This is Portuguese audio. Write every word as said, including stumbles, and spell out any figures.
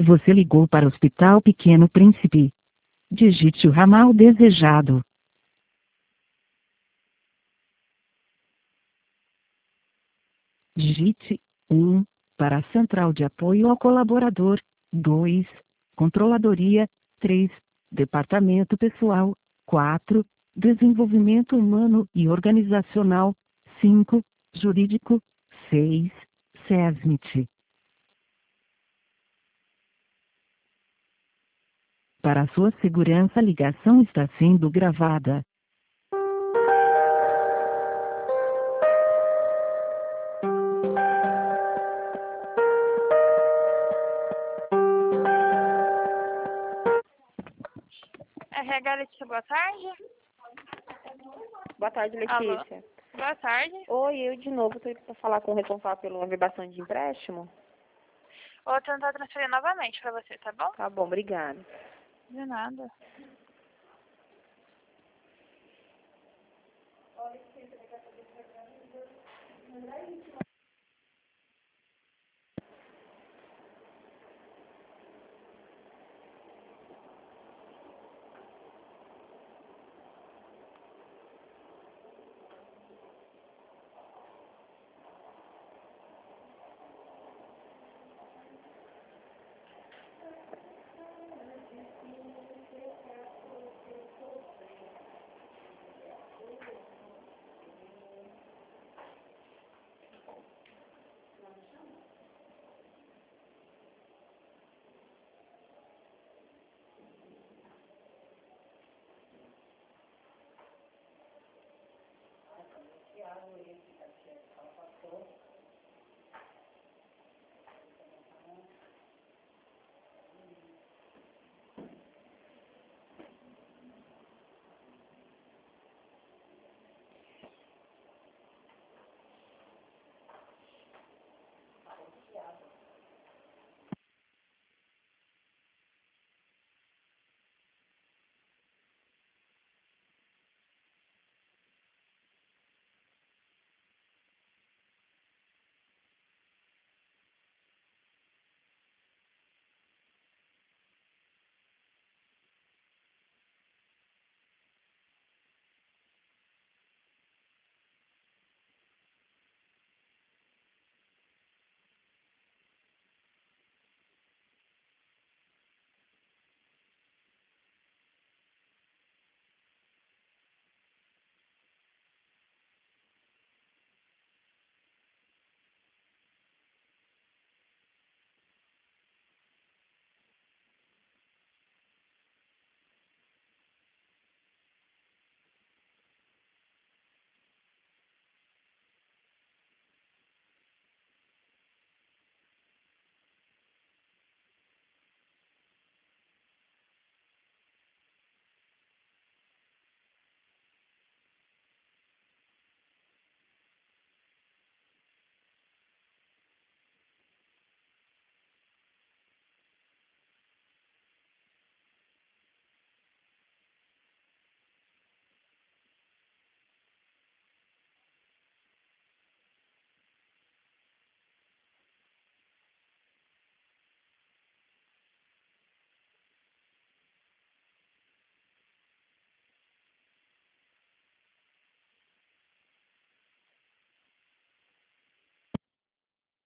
Você ligou para o Hospital Pequeno Príncipe. Digite o ramal desejado. Digite um para a Central de Apoio ao Colaborador, dois Controladoria, três Departamento Pessoal, quatro Desenvolvimento Humano e Organizacional, cinco Jurídico, seis SESMIT. Para sua segurança, a ligação está sendo gravada. R H Letícia, boa tarde. Boa tarde, Alô. Letícia. Boa tarde. Oi, eu de novo estou para falar com o responsável pela averbação de empréstimo. Vou tentar transferir novamente para você, tá bom? Tá bom, obrigada. De nada.